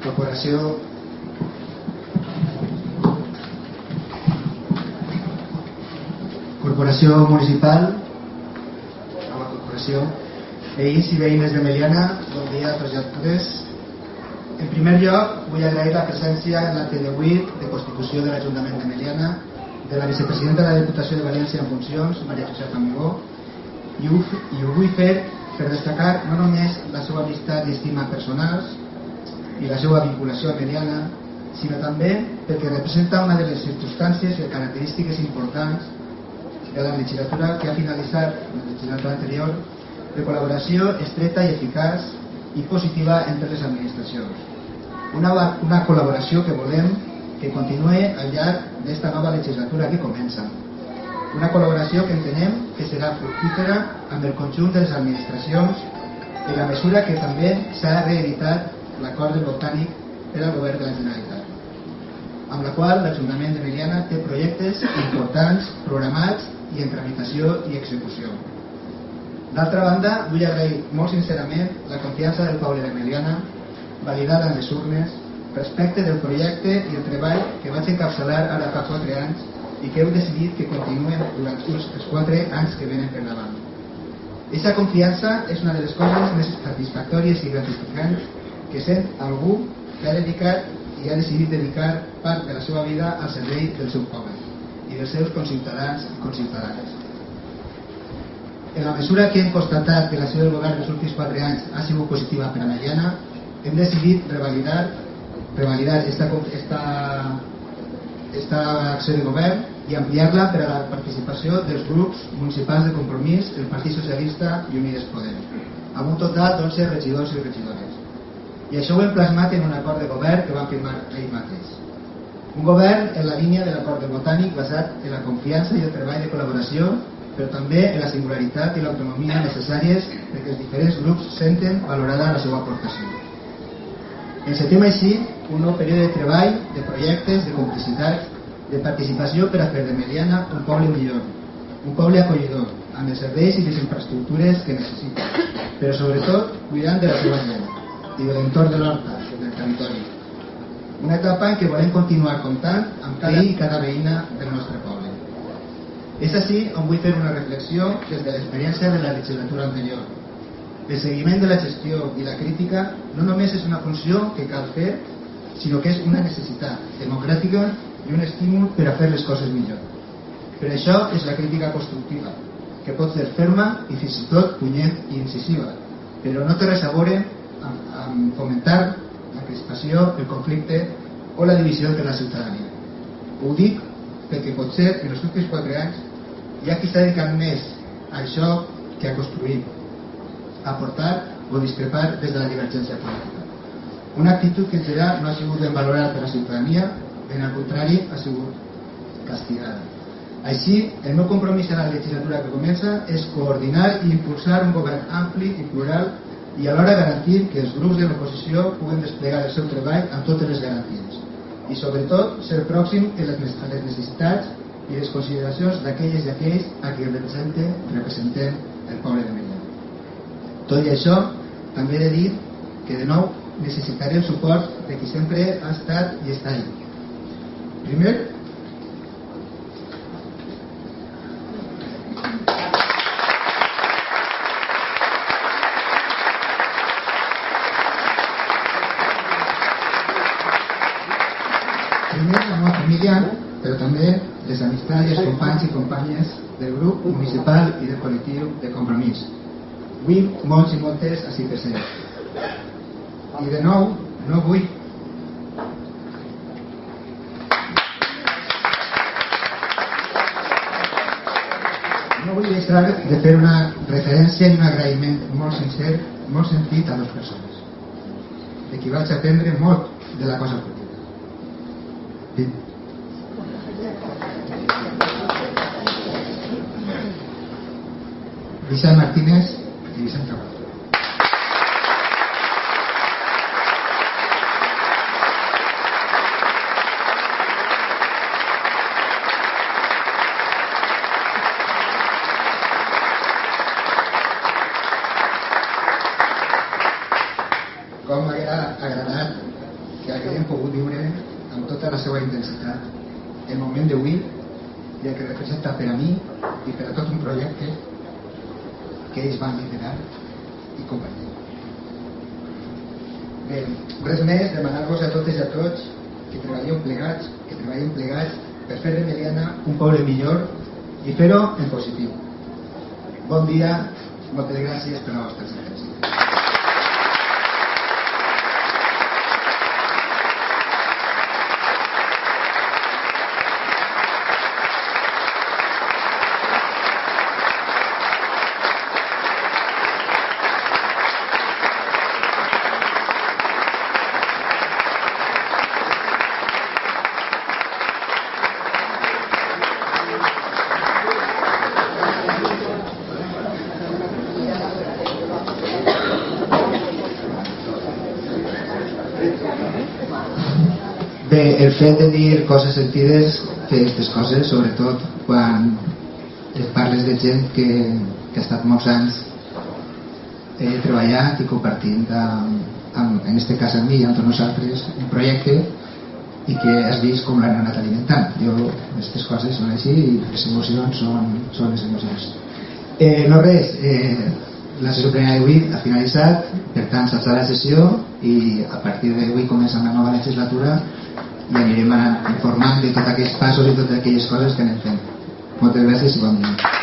Corporació Municipal, nova corporació, veïns i veïnes de Meliana, bon dia a tots i a totes. En primer lloc, vull agrair la presència en l'acte d'avui de constitució de l'Ajuntament de Meliana de la vicepresidenta de la Diputació de València en funcions, Maria Josep Amigó, i ho vull fer per destacar no només la seva amistat i estima personals i la seva vinculació a Meliana, sinó també perquè representa una de les circumstàncies i característiques importants de la legislatura que ha finalitzat la legislatura anterior, de col·laboració estreta i eficaç i positiva entre les administracions. Una col·laboració que volem que continuï al llarg d'esta nova legislatura que comença. Una col·laboració que entenem que serà fructífera amb el conjunt de les administracions en la mesura que també s'ha reeditat l'acord del Botànic per al govern de la Generalitat, amb la qual l'Ajuntament de Meliana té projectes importants, programats i en tramitació i execució. D'altra banda, vull agrair molt sincerament la confiança del poble de Meliana, validada en les urnes, respecte del projecte i el treball que vaig encapçalar ara fa 4 anys i que heu decidit que continuen durant els 4 anys que venen per davant. Aquesta confiança és una de les coses més satisfactòries i gratificants que sent algú que ha dedicat i ha decidit dedicar part de la seva vida al servei del seu poble i dels seus conciutadans i conciutadanes. En la mesura que hem constatat que l'acció del govern dels últims 4 anys ha sigut positiva per a Meliana, hem decidit revalidar esta acció de govern i ampliar-la per a la participació dels grups municipals de Compromís, el Partit Socialista i Unides Podem, amb un total d'11 regidors i regidores. I això ho hem plasmat en un acord de govern que vam firmar ahir mateix. Un govern en la línia de l'acord del Botànic basat en la confiança i el treball de col·laboració, però també en la singularitat i l'autonomia necessàries perquè els diferents grups senten valorada la seva aportació. Encetem així un nou període de treball, de projectes, de complicitat, de participació per a fer de Meliana un poble millor, un poble acollidor, amb els serveis i les infraestructures que necessita, però sobretot cuidant de la seva gent i de l'entorn de l'horta, del territori. Una etapa en què volem continuar comptant amb cada veí i cada veïna del nostre poble. És així on vull fer una reflexió des de l'experiència de la legislatura anterior. El seguiment de la gestió i la crítica no només és una funció que cal fer, sinó que és una necessitat democràtica i un estímul per a fer les coses millor. Per això és la crítica constructiva, que pot ser ferma i fins i tot punyent i incisiva, però no té res a veure amb fomentar la crispació, el conflicte o la divisió entre la ciutadania. Ho dic perquè potser en els últims 4 anys hi ha qui s'ha dedicat més a això que a construir, a aportar o discrepar des de la divergència política. Una actitud que en general no ha sigut ben valorada per la ciutadania, ben al contrari ha sigut castigada. Així, el meu compromís en la legislatura que comença és coordinar i impulsar un govern ampli i plural i alhora garantir que els grups de l'oposició puguen desplegar el seu treball amb totes les garanties i sobretot ser pròxim a les necessitats i les consideracions d'aquelles i aquells a qui representem el poble de Meliana. Tot i això, també he de dir que de nou necessitaré el suport de qui sempre ha estat i està ahí. Primer, la meva família, però també les amistats i els companys i companyes del grup municipal i del col·lectiu de Compromís. Vull molts i moltes així presents. I de nou, no vull deixar de fer una referència i un agraïment molt sincer, molt sentit a 2 persones, de qui vaig aprendre molt de la cosa política. Vicent Martínez i Vicent Cabral. Com m'haguera agradat que haguem pogut viure amb tota la seva intensitat el moment d'avui i el que representa per a mi i per a tot un projecte que ells van liderar i compartir. Bé, res més, demanar-vos a totes i a tots que treballem plegats per fer de Meliana un poble millor i fer-ho en positiu. Bon dia, moltes gràcies per la vostra assistència. Bé, el fet de dir coses sentides, fer aquestes coses, sobretot quan et parles de gent que ha estat molts anys treballat i compartint en aquest cas amb mi i amb tots nosaltres un projecte i que has vist com l'han anat alimentant. Aquestes coses són així i les emocions són les emocions. No res, la sessió plenària d'avui ha finalitzat, per tant s'alça la sessió i a partir d'avui comença una nova legislatura i anirem informant de tots aquells passos i totes aquelles coses que anem fent. Moltes gràcies i bon dia.